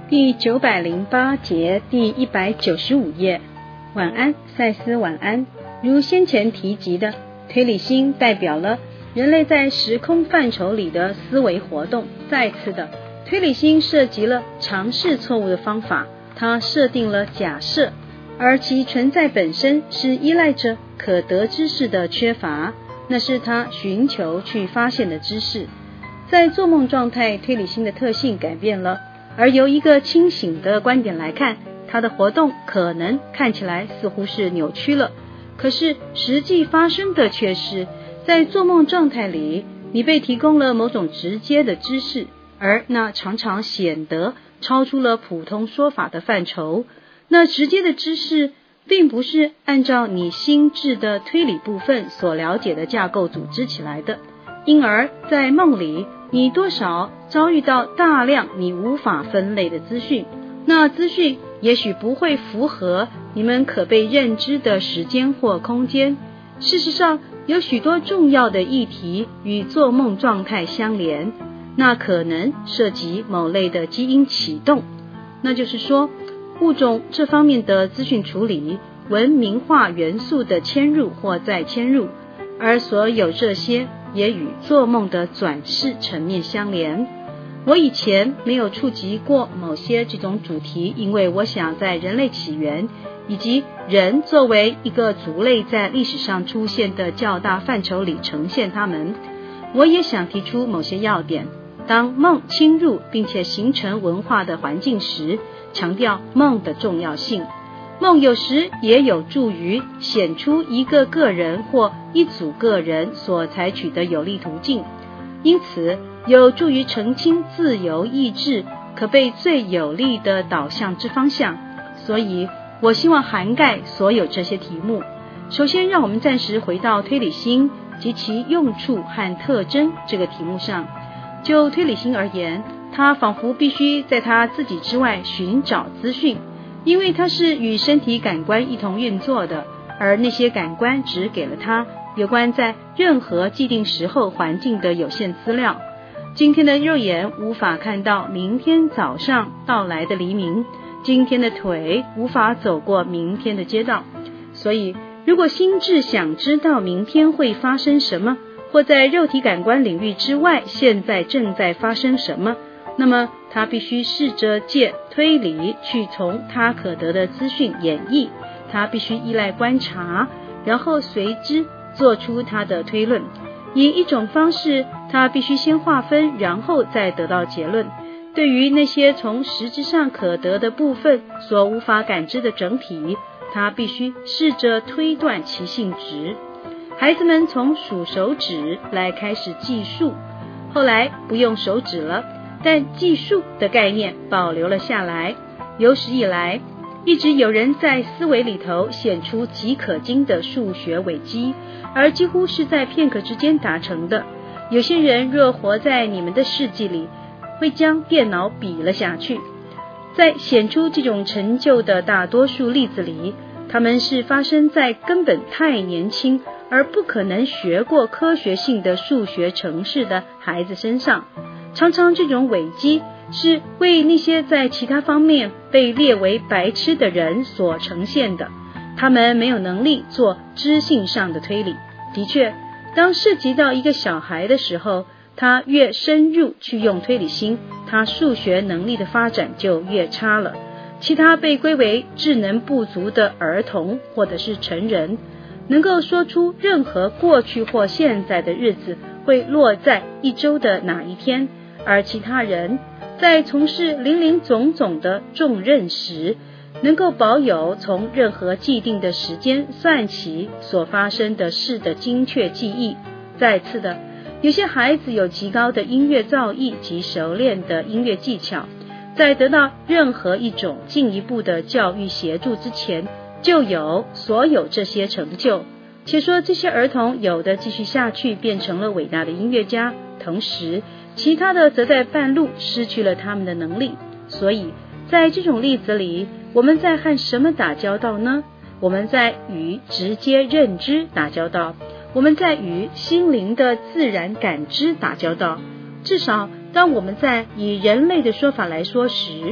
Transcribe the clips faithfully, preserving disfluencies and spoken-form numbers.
第九百零八节第一百九十五页。晚安，赛斯晚安。如先前提及的，推理心代表了人类在时空范畴里的思维活动。再次的，推理心涉及了尝试错误的方法，它设定了假设，而其存在本身是依赖着可得知识的缺乏，那是它寻求去发现的知识。在做梦状态，推理心的特性改变了，而由一个清醒的观点来看，它的活动可能看起来似乎是扭曲了，可是实际发生的却是，在做梦状态里，你被提供了某种直接的知识，而那常常显得超出了普通说法的范畴。那直接的知识并不是按照你心智的推理部分所了解的架构组织起来的，因而在梦里你多少遭遇到大量你无法分类的资讯，那资讯也许不会符合你们可被认知的时间或空间。事实上，有许多重要的议题与做梦状态相连，那可能涉及某类的基因启动，那就是说物种这方面的资讯处理、文明化元素的迁入或再迁入，而所有这些也与做梦的转世层面相连。我以前没有触及过某些这种主题，因为我想在人类起源以及人作为一个族类在历史上出现的较大范畴里呈现它们。我也想提出某些要点，当梦侵入并且形成文化的环境时，强调梦的重要性。梦有时也有助于显出一个个人或一组个人所采取的有利途径，因此有助于澄清自由意志可被最有利的导向之方向。所以我希望涵盖所有这些题目。首先，让我们暂时回到推理心及其用处和特征这个题目上。就推理心而言，它仿佛必须在它自己之外寻找资讯，因为它是与身体感官一同运作的，而那些感官只给了它有关在任何既定时候环境的有限资料。今天的肉眼无法看到明天早上到来的黎明，今天的腿无法走过明天的街道。所以如果心智想知道明天会发生什么，或在肉体感官领域之外现在正在发生什么，那么他必须试着借推理去从他可得的资讯演绎，他必须依赖观察，然后随之做出他的推论。以一种方式，他必须先划分，然后再得到结论。对于那些从实质上可得的部分所无法感知的整体，他必须试着推断其性质。孩子们从数手指来开始计数，后来不用手指了，但计数的概念保留了下来。有史以来，一直有人在思维里头显出极可惊的数学伟绩，而几乎是在片刻之间达成的。有些人若活在你们的世纪里，会将电脑比了下去。在显出这种成就的大多数例子里，他们是发生在根本太年轻而不可能学过科学性的数学程式的孩子身上。常常这种伟绩是为那些在其他方面被列为白痴的人所呈现的，他们没有能力做知性上的推理。的确，当涉及到一个小孩的时候，他越深入去用推理心，他数学能力的发展就越差了。其他被归为智能不足的儿童或者是成人，能够说出任何过去或现在的日子会落在一周的哪一天，而其他人在从事林林总总的重任时，能够保有从任何既定的时间算起所发生的事的精确记忆。再次的，有些孩子有极高的音乐造诣及熟练的音乐技巧，在得到任何一种进一步的教育协助之前，就有所有这些成就。且说这些儿童有的继续下去变成了伟大的音乐家，同时其他的则在半路失去了他们的能力。所以在这种例子里，我们在和什么打交道呢？我们在与直接认知打交道，我们在与心灵的自然感知打交道。至少当我们在以人类的说法来说时，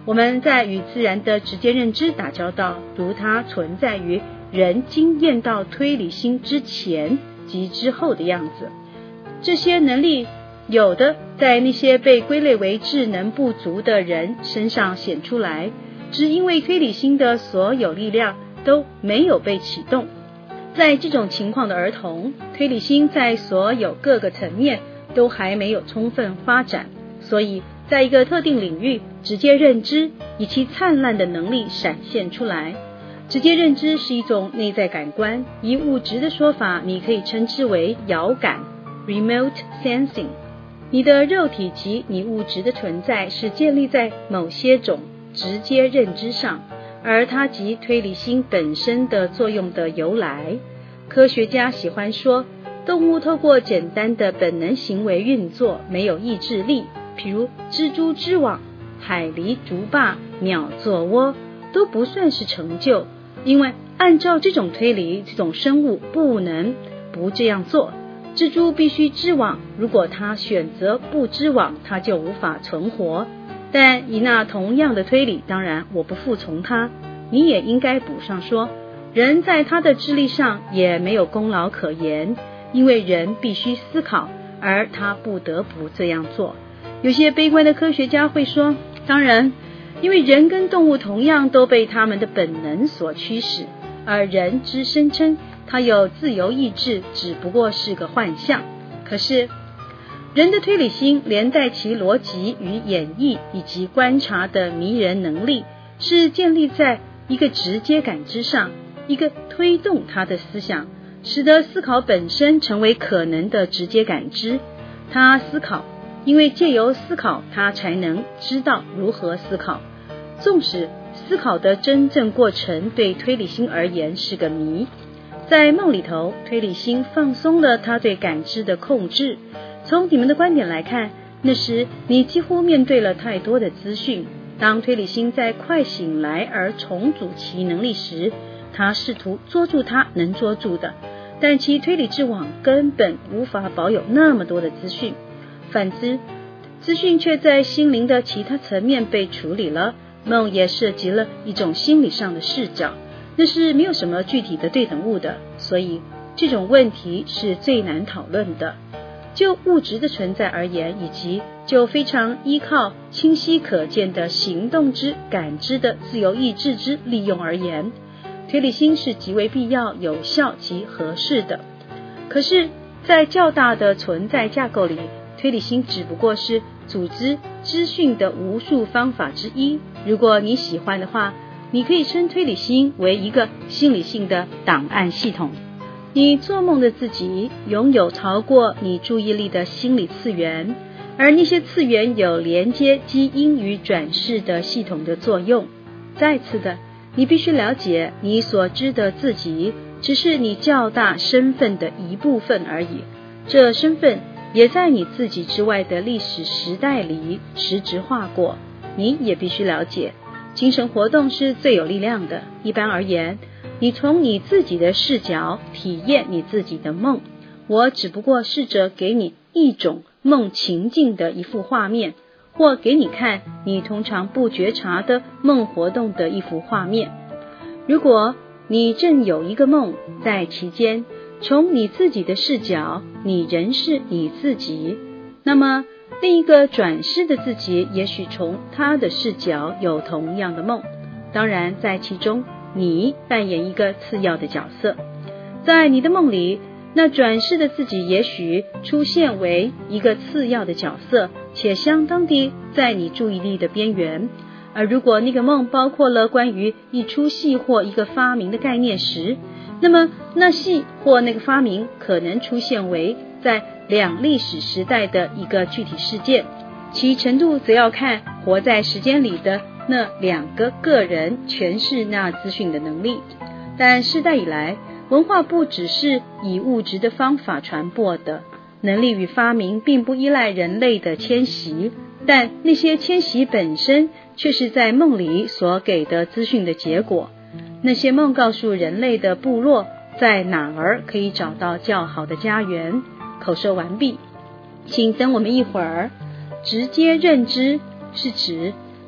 我们在与自然的直接认知打交道，如它存在于人经验到推理心之前及之后的样子。这些能力有的在那些被归类为智能不足的人身上显出来，只因为推理心的所有力量都没有被启动。在这种情况的儿童，推理心在所有各个层面都还没有充分发展，所以在一个特定领域，直接认知以其灿烂的能力闪现出来。直接认知是一种内在感官，以物质的说法，你可以称之为遥感 （remote sensing）。你的肉体及你物质的存在是建立在某些种直接认知上，而它及推理心本身的作用的由来。科学家喜欢说，动物透过简单的本能行为运作，没有意志力，譬如蜘蛛织网、海狸筑坝、鸟做窝，都不算是成就，因为按照这种推理，这种生物不能不这样做。蜘蛛必须织网，如果它选择不织网，它就无法存活。但以那同样的推理，当然我不服从它，你也应该补上说，人在他的智力上也没有功劳可言，因为人必须思考，而他不得不这样做。有些悲观的科学家会说，当然，因为人跟动物同样都被他们的本能所驱使，而人之声称他有自由意志只不过是个幻象。可是人的推理心连带其逻辑与演绎以及观察的迷人能力，是建立在一个直接感知上，一个推动他的思想，使得思考本身成为可能的直接感知。他思考，因为借由思考他才能知道如何思考，纵使思考的真正过程对推理心而言是个谜。在梦里头，推理心放松了他对感知的控制。从你们的观点来看，那时你几乎面对了太多的资讯。当推理心在快醒来而重组其能力时，他试图捉住他能捉住的，但其推理之网根本无法保有那么多的资讯。反之，资讯却在心灵的其他层面被处理了。梦也涉及了一种心理上的视角，那是没有什么具体的对等物的，所以这种问题是最难讨论的。就物质的存在而言，以及就非常依靠清晰可见的行动之感知的自由意志之利用而言，推理心是极为必要、有效及合适的。可是在较大的存在架构里，推理心只不过是组织资讯的无数方法之一。如果你喜欢的话，你可以称推理心为一个心理性的档案系统。你做梦的自己拥有超过你注意力的心理次元，而那些次元有连接基因与转世的系统的作用。再次的，你必须了解，你所知的自己只是你较大身份的一部分而已，这身份也在你自己之外的历史时代里实质化过。你也必须了解，精神活动是最有力量的。一般而言，你从你自己的视角体验你自己的梦，我只不过试着给你一种梦情境的一幅画面，或给你看你通常不觉察的梦活动的一幅画面。如果你正有一个梦，在其间从你自己的视角，你仍是你自己，那么另一个转世的自己也许从他的视角有同样的梦，当然在其中你扮演一个次要的角色。在你的梦里，那转世的自己也许出现为一个次要的角色，且相当地在你注意力的边缘。而如果那个梦包括了关于一出戏或一个发明的概念时，那么那戏或那个发明可能出现为在两历史时代的一个具体事件，其程度则要看活在时间里的那两个个人诠释那资讯的能力。但世代以来，文化不只是以物质的方法传播的，能力与发明并不依赖人类的迁徙，但那些迁徙本身却是在梦里所给的资讯的结果。那些梦告诉人类的部落在哪儿可以找到较好的家园。口授完毕，请等我们一会儿。直接认知是指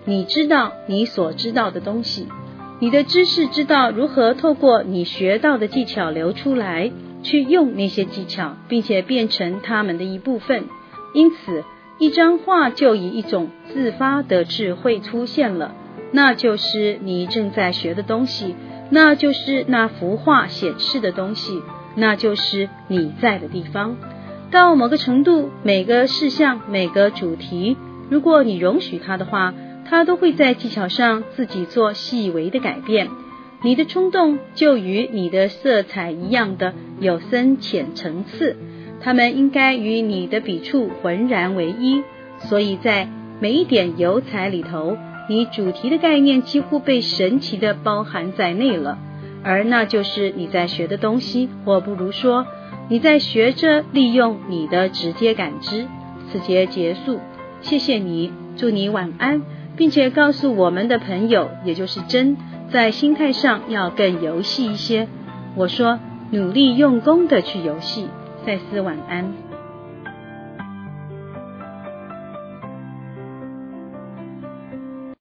你知道你所知道的东西，你的知识知道如何透过你学到的技巧流出来，去用那些技巧，并且变成他们的一部分。因此一张画就以一种自发的智慧出现了，那就是你正在学的东西，那就是那幅画显示的东西，那就是你在的地方。到某个程度，每个事项，每个主题，如果你容许它的话，它都会在技巧上自己做细微的改变。你的冲动就与你的色彩一样的有深浅层次，它们应该与你的笔触浑然为一，所以在每一点油彩里头，你主题的概念几乎被神奇地包含在内了，而那就是你在学的东西，或不如说你在学着利用你的直接感知。此节结束，谢谢你，祝你晚安，并且告诉我们的朋友，也就是真，在心态上要更游戏一些。我说努力用功的去游戏。赛斯晚安。